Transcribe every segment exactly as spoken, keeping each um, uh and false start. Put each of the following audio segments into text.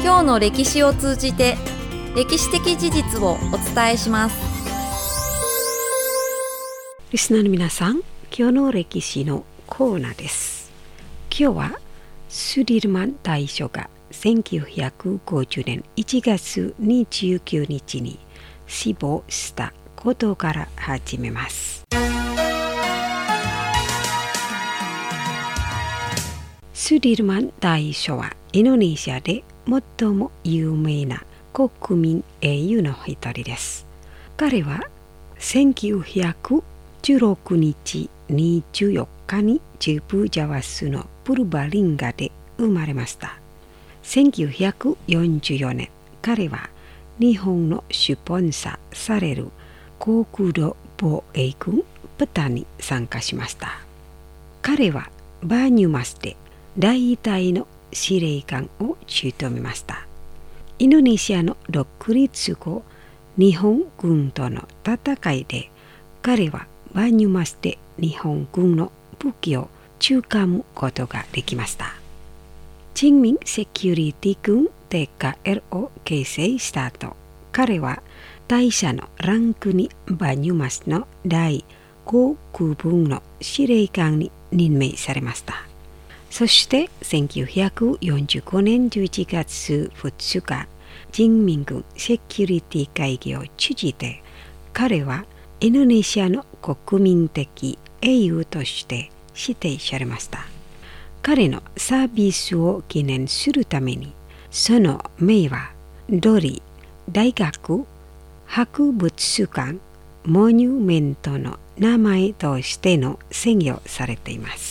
今日の歴史を通じて歴史的事実をお伝えします。 リスナーの皆さん、今日の歴史のコーナーです。今日はスディルマン大将がせんきゅうひゃくごじゅうねんいちがつにじゅうくにちに死亡したことから始めます。スディルマン大将はインドネシアで最も有名な国民英雄の一人です。彼はせんきゅうひゃくじゅうろくにちにじゅうよっかにジブジャワスのプルバリンガで生まれました。せんきゅうひゃくよんじゅうよねん、彼は日本のスポンサーされる国土防衛軍プタに参加しました。彼はバニュマスで大隊の司令官を務めました。インドネシアの独立後、日本軍との戦いで彼はバニュマスで日本軍の武器を中間むことができました。人民セキュリティ軍 ティーケーエル を形成した後、彼は大佐のランクにバニュマスの第ご区分の司令官に任命されました。そしてせんきゅうひゃくよんじゅうごねんじゅういちがつふつか、人民軍セキュリティ会議を通じて、彼はインドネシアの国民的英雄として指定されました。彼のサービスを記念するために、その名は鳥、大学、博物館、モニュメントの名前としての制御されています。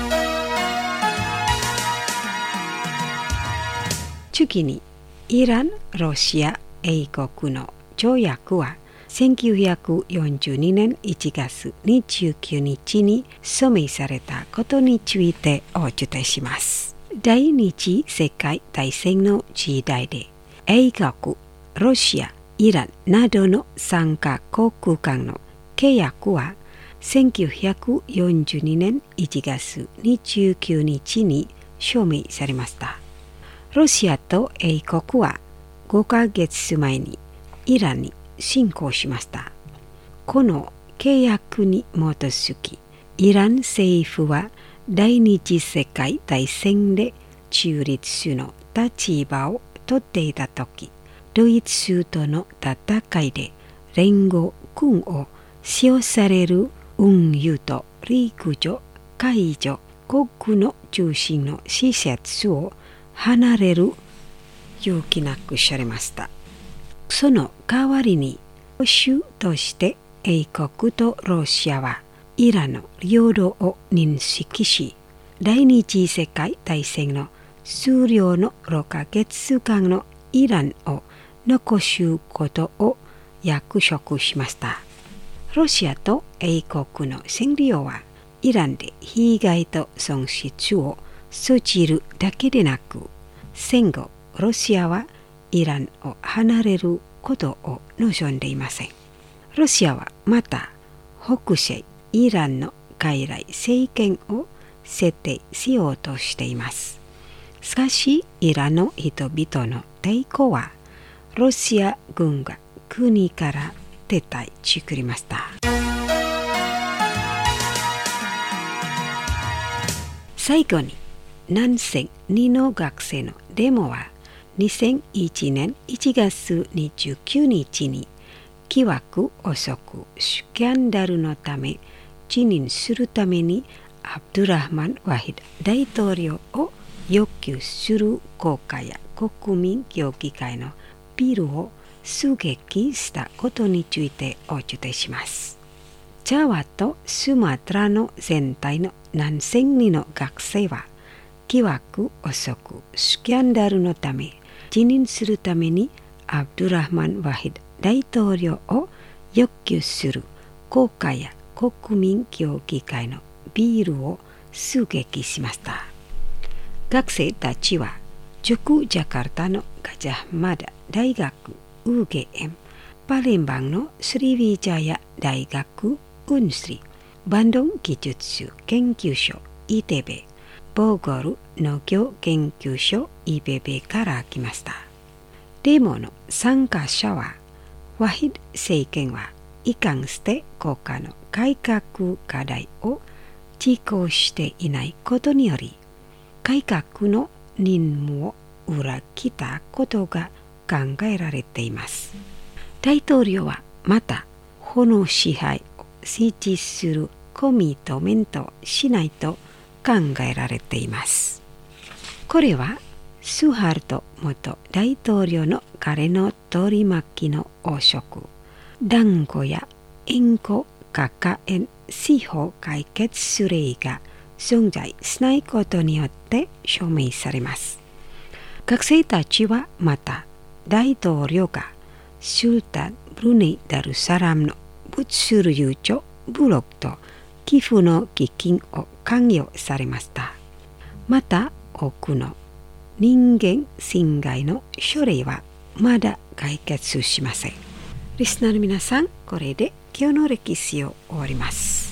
次に、イラン・ロシア英国の条約はせんきゅうひゃくよんじゅうにねんいちがつにじゅうくにちに署名されたことについてお伝えします。第二次世界大戦の時代で、英国、ロシア、イランなどのさんかこく間の契約はせんきゅうひゃくよんじゅうにねんいちがつにじゅうくにちに署名されました。ロシアと英国はごかげつまえにイランに侵攻しました。この契約に基づき、イラン政府は第二次世界大戦で中立の立場を取っていたとき、ドイツとの戦いで連合軍を使用される運輸と陸上、海上、国の中心の施設を離れる勇気なくされました。その代わりに、保守として英国とロシアはイランの領土を認識し、第二次世界大戦の数量のろっかげつかんのイランを残すことを約束しました。ロシアと英国の占領はイランで被害と損失を生じるだけでなく、戦後ロシアはイランを離れることを望んでいません。ロシアはまた北西イランの傀儡政権を設定しようとしています。しかしイランの人々の抵抗はロシア軍が国から撤退作りました。最後に、南線にの学生のデモはにせんいちねんいちがつにじゅうくにちに疑惑遅くスキャンダルのため辞任するためにアブドゥラハマン・ワヒド大統領を要求する国家や国民協議会のビルを襲撃したことについてお伝えします。ジャワとスマトラの全体の何千人の学生は疑惑遅くスキャンダルのため辞任するためにアブドゥラハマン・ワヒド大統領を要求する国家や国民協議会のビルを襲撃しました。学生たちはジョクジャカルタのガジャマダ大学 ユーゲーエム、パレンバンのスリビジャヤ大学ウンスリ、バンドン技術研究所イテベ、 ボーゴル農業研究所 イービービー から来ました。デモの参加者は、ワヒド政権は一貫して国家の改革課題を実行していないことにより、改革の任務を裏切ったことが考えられています。大統領はまた、法の支配を支持するコミットメントをしないと考えられています。これはスハルト元大統領の彼の取り巻きの汚職、断固や縁故抱え司法解決する例が存在しないことによって証明されます。学生たちはまた大統領がスルタン・ブルネイ・ダルサラムの物流所ブロックと寄付の基金を関与されました。また多くの人間侵害の処理はまだ解決しません。リスナーの皆さん、これで今日の歴史を終わります。